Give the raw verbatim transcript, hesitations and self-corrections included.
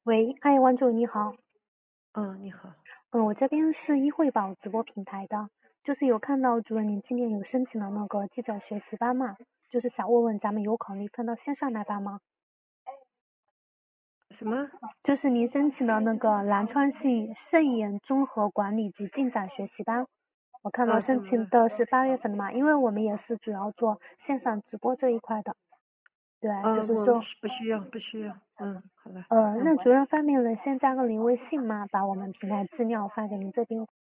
喂，嗨，关主你好。 嗯，你好。 嗯，我这边是一惠宝直播平台的，就是有看到主任您今年有申请了那个记者学习班嘛，就是想问问咱们有考虑分到线上来办吗？ 什么？ 就是您申请的那个南川系盛宴综合管理及进展学习班，我看到啊， 申怎么了？ 请的是八月份的嘛，因为我们也是主要做线上直播这一块的，对，就啊，我是说， 不需要，不需要。嗯，好了。 呃， 嗯。 那主任方便能先加个您微信吗？把我们平台资料发给您这边。